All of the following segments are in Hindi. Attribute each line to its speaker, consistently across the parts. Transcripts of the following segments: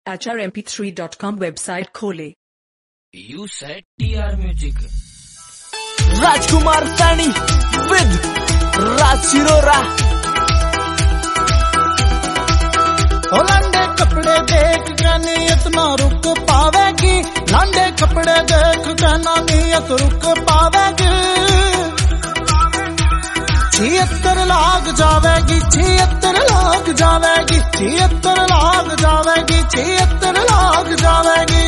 Speaker 1: HRMP3.com वेबसाइट खोले।
Speaker 2: You said TR Music.
Speaker 3: Rajkumar Saini with Raj Shirora.
Speaker 4: लांडे कपड़े देख के नियत ना रुक पावेगी, लांडे कपड़े देख के ना नियत रुक पावेगी। 76 लाग जावेगी, 76 लाग जावेगी, 76 लाग जावेगी, 76 लाग जावेगी।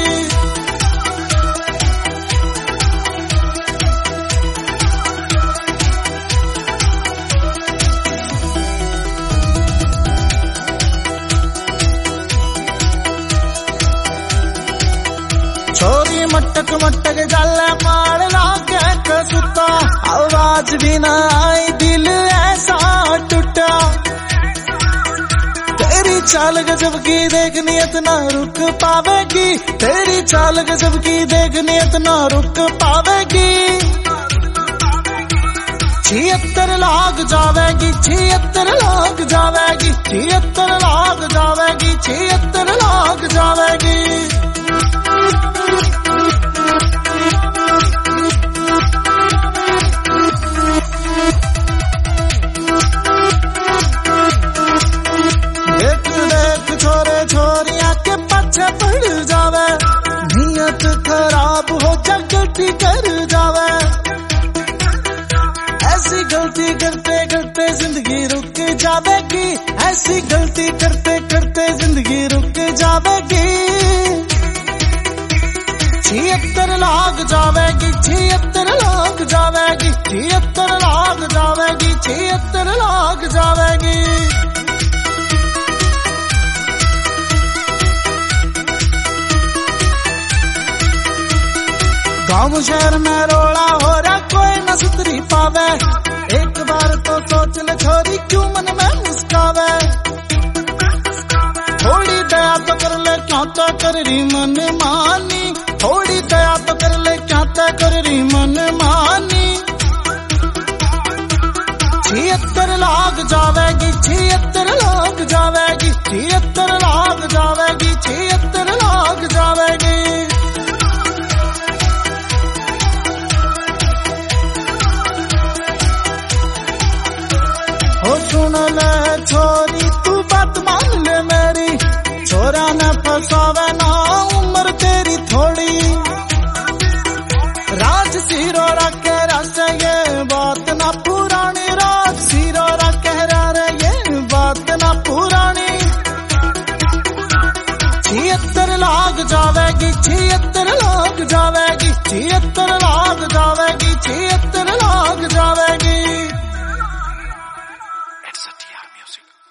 Speaker 4: छोरी मटक मटक जाले मार लागे कसुता, आवाज भी ना आई दिल ऐसा टूटा। तेरी चाल गजब की देख नियत ना रुक पावेगी, तेरी चाल गजब की देख नियत ना रुक पावेगी। 76 लाग जावेगी, 76 लाग जावेगी, 76 लाग जावेगी, 76 लाग जावेगी। छोरिया के पाछे पड़ जावे, नियत खराब हो जा गलती कर जावे। ऐसी गलती करते करते जिंदगी रुक जावेगी, ऐसी गलती करते करते जिंदगी रुक जावेगी। 76 लाग जावेगी, 76 लाग जावेगी, 76 लाग जावेगी, 76 लाग जावेगी। गाँव शहर में रोला हो रहा कोई न सुधरी पावे, एक बार तो सोच ले छोरी क्यों मन में मुस्कावे। थोड़ी दया तो कर ले क्या तो कर रही मन मानी, थोड़ी दया तो कर ले क्या तो कर रही मन मानी। 76 लाग जावेगी, 76 लाग जावेगी, 76 लाग जावेगी, 76 लाग जावेगी। सुन ले छोरी तू बात मान ले मेरी, छोरा न फसावे ना उम्र तेरी थोड़ी। राज सिरोरा कह रहा ये बात ना पुरानी, राज सिरोरा कह रहा ये बात ना पुरानी। 76 लाग जावेगी, 76 लाग जावेगी, 76 लाग जावेगी, 76 लाग जावेगी।
Speaker 3: It's a TR Music.